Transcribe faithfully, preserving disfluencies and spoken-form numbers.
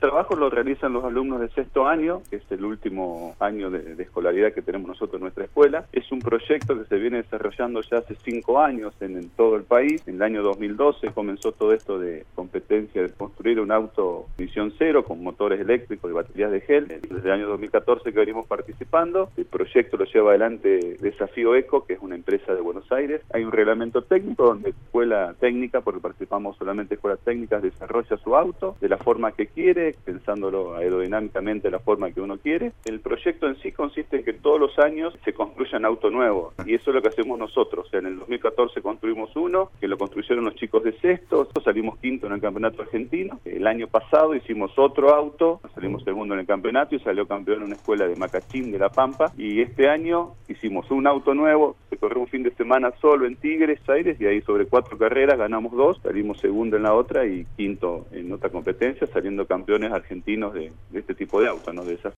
trabajo lo realizan los alumnos de sexto año, que es el último año de, de escolaridad que tenemos nosotros en nuestra escuela. Es un proyecto que se viene desarrollando ya hace cinco años en, en todo el país. En el año dos mil doce comenzó todo esto de competencia de construir un auto emisión cero con motores eléctricos y baterías de gel. Desde el año dos mil catorce que venimos participando. El proyecto lo lleva adelante Desafío Eco, que es una empresa de Buenos Aires. Hay un reglamento técnico donde escuela técnica, porque participamos solamente escuelas técnicas, desarrolla su auto de la forma que quiere, pensándolo aerodinámicamente de la forma que uno quiere. El proyecto en sí consiste en que todos los años se construyan autos nuevos, y eso es lo que hacemos nosotros. O sea, en el dos mil catorce construimos uno, que lo construyeron los chicos de sexto, salimos quinto en el campeonato argentino. El año pasado hicimos otro auto, salimos segundo en el campeonato y salió campeón en una escuela de Macachín, de La Pampa, y este año hicimos un auto nuevo, se corrió un fin de semana solo en Tigres, Aires, y ahí sobre cuatro carreras ganamos dos, salimos segundo en la otra y quinto en otra competencia, saliendo campeones argentinos de, de este tipo de autos, ¿no? De esas